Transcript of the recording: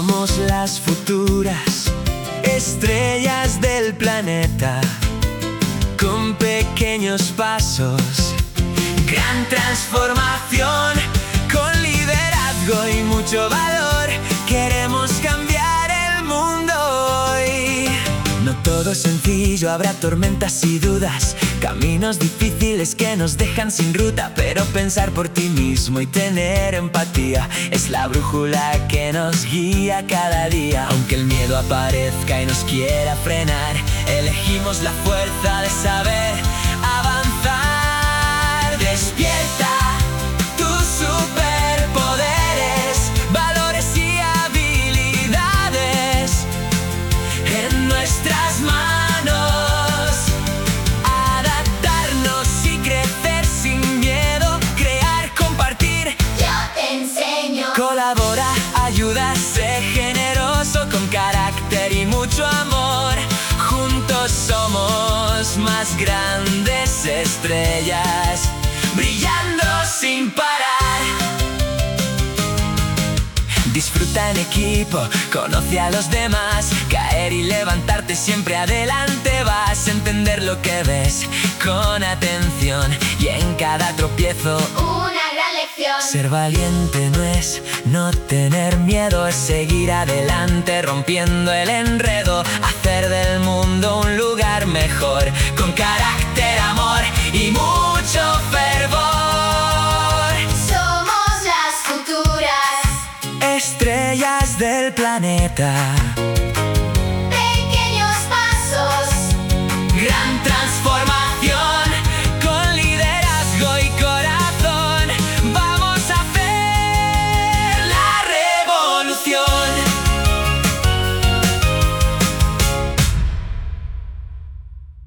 Somos las futuras estrellas del planeta, con pequeños pasos, gran transformación, con liderazgo y mucho valor. Queremos cambiar el mundo hoy. No todo es sencillo, habrá tormentas y dudas, caminos difíciles que nos dejan sin ruta, pero pensar por ti mismo y tener empatía es la brújula que nos guía cada día. Aunque el miedo aparezca y nos quiera frenar, elegimos la fuerza de saber avanzar. Despierta tus superpoderes, valores y habilidades en nuestras manos. Adaptarnos y crecer sin miedo, crear, compartir. Yo te enseño. Colabora, ayuda, sé generoso, con carácter y mucho amor. Juntos somos más grandes estrellas, brillando sin parar. Disfruta en equipo, conoce a los demás, caer y levantarte, siempre adelante vas. Entender lo que ves con atención y en cada tropiezo Una gran lección. ser valiente no es no tener miedo, es seguir adelante rompiendo el enredo, hacer del mundo un lugar mejor, con carácter, amor y mucho fervor. Somos las futuras Estrellas del planeta, pequeños pasos, gran transformación.